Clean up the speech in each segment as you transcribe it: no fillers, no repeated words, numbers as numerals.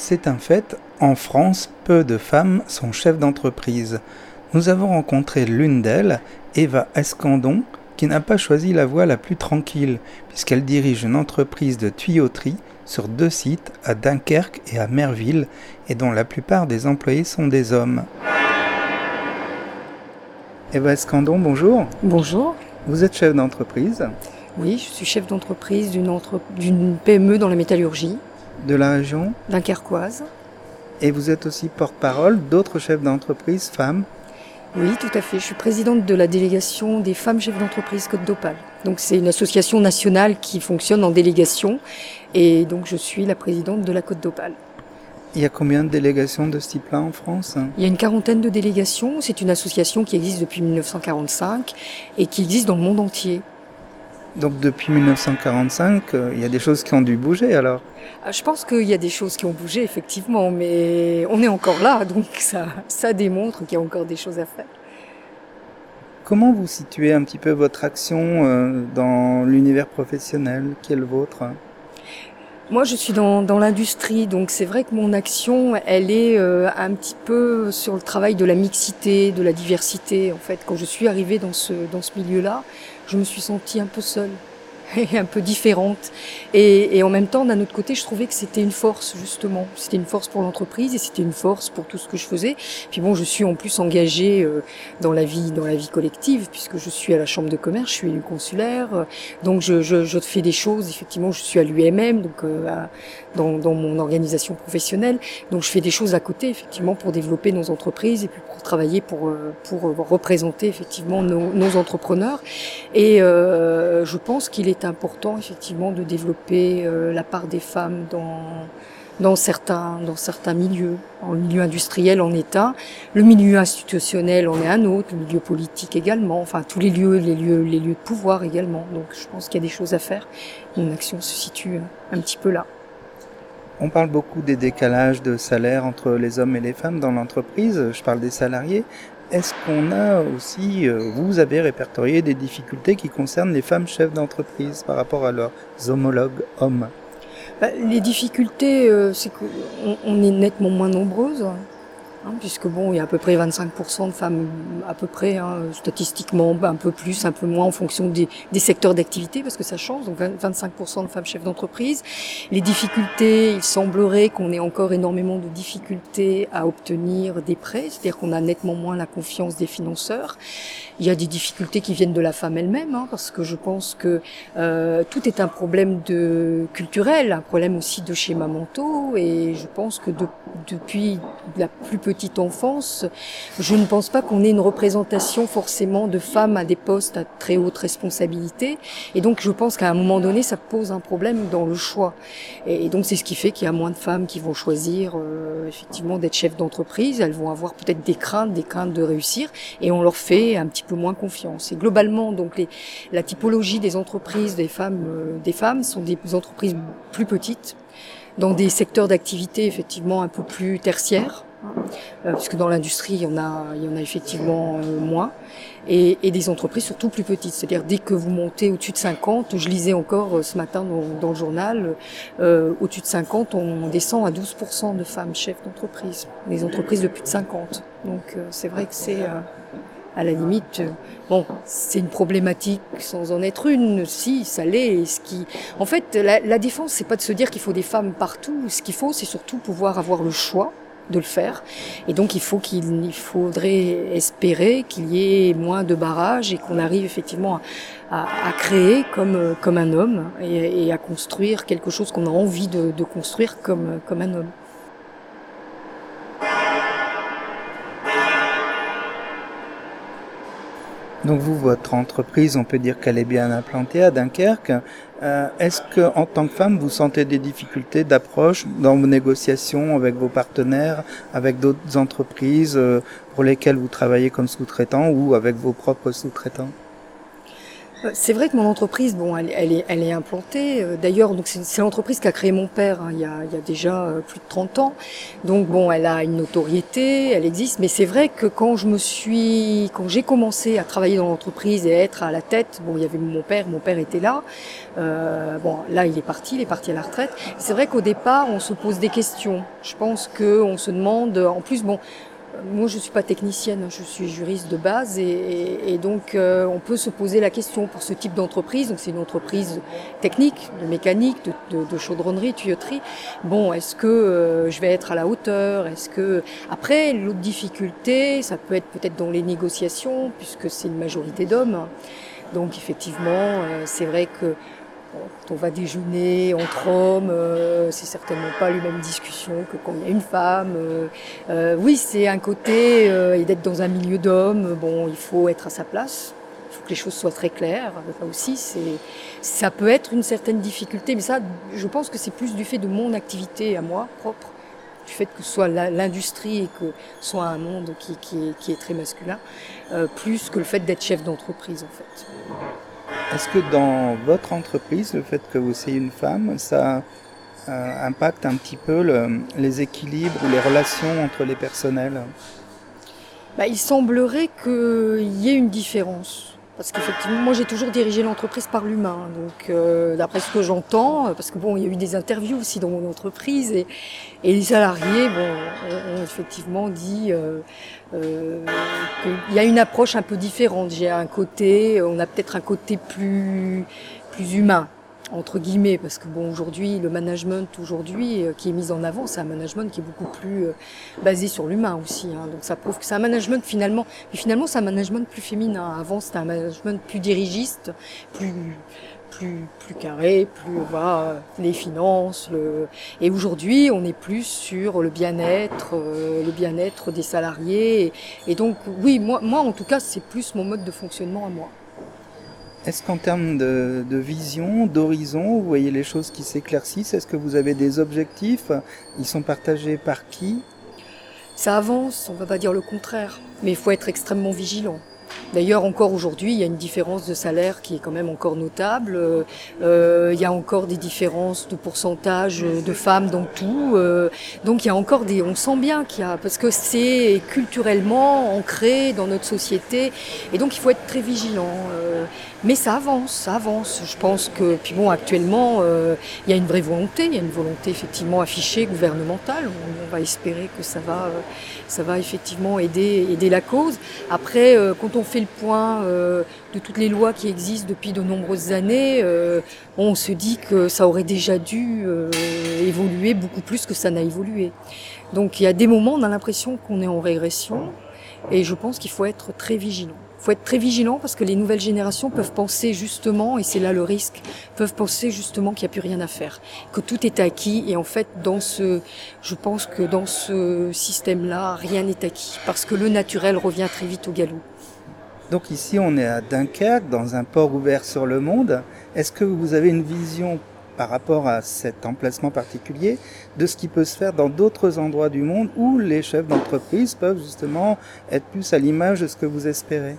C'est un fait, en France, peu de femmes sont chefs d'entreprise. Nous avons rencontré l'une d'elles, Eva Escandon, qui n'a pas choisi la voie la plus tranquille, puisqu'elle dirige une entreprise de tuyauterie sur 2 sites, à Dunkerque et à Merville, et dont la plupart des employés sont des hommes. Eva Escandon, bonjour. Bonjour. Vous êtes chef d'entreprise. Oui, je suis chef d'entreprise d'une PME dans la métallurgie. De la région dunkerquoise. Et vous êtes aussi porte-parole d'autres chefs d'entreprise femmes. Oui, tout à fait. Je suis présidente de la délégation des femmes chefs d'entreprise Côte d'Opale. Donc c'est une association nationale qui fonctionne en délégation. Et donc je suis la présidente de la Côte d'Opale. Il y a combien de délégations de ce type-là en France ? Il y a une quarantaine de délégations. C'est une association qui existe depuis 1945 et qui existe dans le monde entier. Donc depuis 1945, il y a des choses qui ont dû bouger alors ? Je pense qu'il y a des choses qui ont bougé effectivement, mais on est encore là, donc ça démontre qu'il y a encore des choses à faire. Comment vous situez un petit peu votre action dans l'univers professionnel qui est le vôtre ? Moi, je suis dans l'industrie, donc c'est vrai que mon action, elle est un petit peu sur le travail de la mixité, de la diversité. En fait, quand je suis arrivée dans ce milieu-là, je me suis sentie un peu seule et un peu différente. Et en même temps, d'un autre côté, je trouvais que c'était une force, justement. C'était une force pour l'entreprise et c'était une force pour tout ce que je faisais. Puis bon, je suis en plus engagée dans la vie collective, puisque je suis à la chambre de commerce, je suis élue consulaire. Donc je fais des choses, effectivement, je suis à l'UMM, donc dans mon organisation professionnelle. Donc je fais des choses à côté, effectivement, pour développer nos entreprises et puis pour travailler pour représenter, effectivement, nos entrepreneurs. Et je pense qu'il est important, effectivement, de développer la part des femmes dans certains milieux. En milieu industriel en est un, le milieu institutionnel en est un autre, le milieu politique également, enfin tous les lieux de pouvoir également. Donc je pense qu'il y a des choses à faire. Mon action se situe un petit peu là. On parle beaucoup des décalages de salaire entre les hommes et les femmes dans l'entreprise, je parle des salariés. Est-ce qu'on a aussi, vous avez répertorié des difficultés qui concernent les femmes chefs d'entreprise par rapport à leurs homologues hommes ? Les difficultés, c'est qu'on est nettement moins nombreuses, puisque bon, il y a à peu près 25% de femmes, à peu près, statistiquement, un peu plus, un peu moins en fonction des secteurs d'activité, parce que ça change, donc 25% de femmes chefs d'entreprise. Les difficultés, il semblerait qu'on ait encore énormément de difficultés à obtenir des prêts, c'est-à-dire qu'on a nettement moins la confiance des financeurs. Il y a des difficultés qui viennent de la femme elle-même, parce que je pense que tout est un problème culturel, un problème aussi de schémas mentaux, et je pense que depuis la plus petite enfance, je ne pense pas qu'on ait une représentation forcément de femmes à des postes à très haute responsabilité, et donc je pense qu'à un moment donné, ça pose un problème dans le choix. Et donc c'est ce qui fait qu'il y a moins de femmes qui vont choisir effectivement d'être chefs d'entreprise. Elles vont avoir peut-être des craintes de réussir, et on leur fait un petit peu moins confiance. Et globalement, donc la typologie des entreprises des femmes sont des entreprises plus petites, dans des secteurs d'activité effectivement un peu plus tertiaires, puisque dans l'industrie il y en a effectivement moins, et des entreprises surtout plus petites. C'est-à-dire dès que vous montez au-dessus de 50, je lisais encore ce matin dans le journal, au-dessus de 50, on descend à 12% de femmes chefs d'entreprise, les entreprises de plus de 50. Donc c'est vrai que c'est à la limite, c'est une problématique sans en être une, si, ça l'est. En fait, la défense, c'est pas de se dire qu'il faut des femmes partout. Ce qu'il faut, c'est surtout pouvoir avoir le choix de le faire. Et donc, il faudrait espérer qu'il y ait moins de barrages et qu'on arrive effectivement à créer comme un homme et à construire quelque chose qu'on a envie de construire comme un homme. Donc vous, votre entreprise, on peut dire qu'elle est bien implantée à Dunkerque. Est-ce que, en tant que femme, vous sentez des difficultés d'approche dans vos négociations avec vos partenaires, avec d'autres entreprises pour lesquelles vous travaillez comme sous-traitant ou avec vos propres sous-traitants ? C'est vrai que mon entreprise, bon, elle est implantée. D'ailleurs, donc c'est l'entreprise qu'a créé mon père, hein, il y a déjà plus de 30 ans. Donc bon, elle a une notoriété, elle existe. Mais c'est vrai que quand j'ai commencé à travailler dans l'entreprise et à être à la tête, bon, il y avait mon père était là. Bon, là, il est parti à la retraite. C'est vrai qu'au départ, on se pose des questions. Je pense qu'on se demande, en plus, bon. Moi, je suis pas technicienne, je suis juriste de base et donc on peut se poser la question pour ce type d'entreprise. Donc c'est une entreprise technique, de mécanique, de chaudronnerie, tuyauterie. Bon, est-ce que je vais être à la hauteur? Est-ce que après l'autre difficulté, ça peut être peut-être dans les négociations puisque c'est une majorité d'hommes. Donc effectivement, c'est vrai que bon, quand on va déjeuner entre hommes, c'est certainement pas les mêmes discussions que quand il y a une femme. Oui, c'est un côté, et d'être dans un milieu d'hommes, bon, il faut être à sa place. Il faut que les choses soient très claires. Là aussi, ça peut être une certaine difficulté, mais ça, je pense que c'est plus du fait de mon activité à moi, propre, du fait que ce soit l'industrie et que ce soit un monde qui est très masculin, plus que le fait d'être chef d'entreprise, en fait. Est-ce que dans votre entreprise, le fait que vous soyez une femme, ça impacte un petit peu les équilibres ou les relations entre les personnels? Il semblerait qu'il y ait une différence. Parce qu'effectivement, moi j'ai toujours dirigé l'entreprise par l'humain. Donc d'après ce que j'entends, parce que bon, il y a eu des interviews aussi dans mon entreprise et les salariés ont effectivement dit qu'il y a une approche un peu différente. On a peut-être un côté plus humain, entre guillemets, parce que bon, aujourd'hui, le management qui est mis en avant, c'est un management qui est beaucoup plus basé sur l'humain aussi, hein. Donc ça prouve que c'est un management finalement c'est un management plus féminin. Avant, c'était un management plus dirigiste, plus carré, plus voilà, les finances. Et aujourd'hui, on est plus sur le bien-être des salariés. Et donc, oui, moi, en tout cas, c'est plus mon mode de fonctionnement à moi. Est-ce qu'en termes de vision, d'horizon, vous voyez les choses qui s'éclaircissent? Est-ce que vous avez des objectifs? Ils sont partagés par qui? Ça avance, on ne va pas dire le contraire, mais il faut être extrêmement vigilant. D'ailleurs, encore aujourd'hui, il y a une différence de salaire qui est quand même encore notable. Il y a encore des différences de pourcentage de femmes dans tout. Donc il y a encore on sent bien qu'il y a, parce que c'est culturellement ancré dans notre société, et donc il faut être très vigilant. Mais ça avance. Je pense que, puis bon, actuellement, il y a une vraie volonté, effectivement affichée gouvernementale. On va espérer que ça va effectivement aider la cause. Après, quand on fait le point de toutes les lois qui existent depuis de nombreuses années, on se dit que ça aurait déjà dû évoluer beaucoup plus que ça n'a évolué. Donc il y a des moments, on a l'impression qu'on est en régression, et je pense qu'il faut être très vigilant. Il faut être très vigilant parce que les nouvelles générations peuvent penser justement, et c'est là le risque, peuvent penser justement qu'il n'y a plus rien à faire, que tout est acquis. Et en fait, je pense que dans ce système-là, rien n'est acquis parce que le naturel revient très vite au galop. Donc ici, on est à Dunkerque, dans un port ouvert sur le monde. Est-ce que vous avez une vision par rapport à cet emplacement particulier de ce qui peut se faire dans d'autres endroits du monde où les chefs d'entreprise peuvent justement être plus à l'image de ce que vous espérez?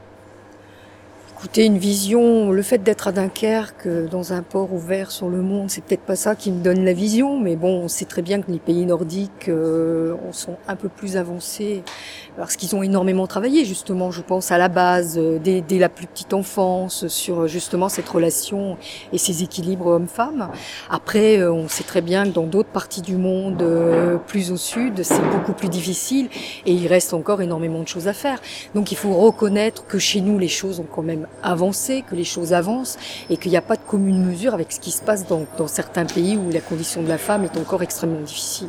Écoutez, une vision, le fait d'être à Dunkerque, dans un port ouvert sur le monde, c'est peut-être pas ça qui me donne la vision, mais bon, on sait très bien que les pays nordiques sont un peu plus avancés parce qu'ils ont énormément travaillé, justement, je pense, à la base, dès la plus petite enfance, sur justement cette relation et ces équilibres hommes-femmes. Après, on sait très bien que dans d'autres parties du monde, plus au sud, c'est beaucoup plus difficile et il reste encore énormément de choses à faire. Donc il faut reconnaître que chez nous, les choses ont quand même avancé, que les choses avancent et qu'il n'y a pas de commune mesure avec ce qui se passe dans certains pays où la condition de la femme est encore extrêmement difficile.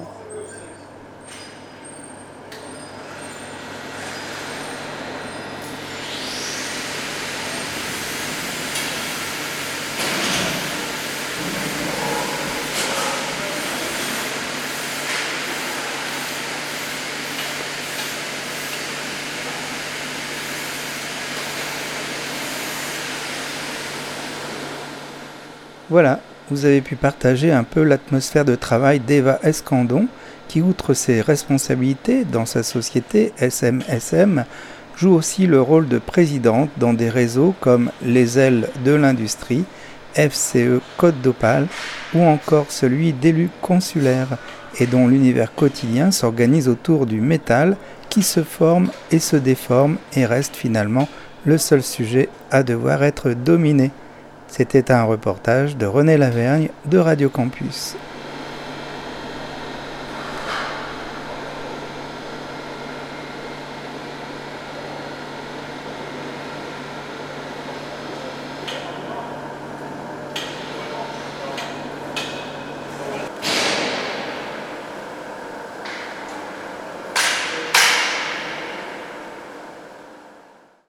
Voilà, vous avez pu partager un peu l'atmosphère de travail d'Eva Escandon, qui outre ses responsabilités dans sa société SMSM, jouent aussi le rôle de présidente dans des réseaux comme les Ailes de l'Industrie, FCE Côte d'Opale ou encore celui d'élus consulaires et dont l'univers quotidien s'organise autour du métal qui se forme et se déforme et reste finalement le seul sujet à devoir être dominé. C'était un reportage de René Lavergne de Radio Campus.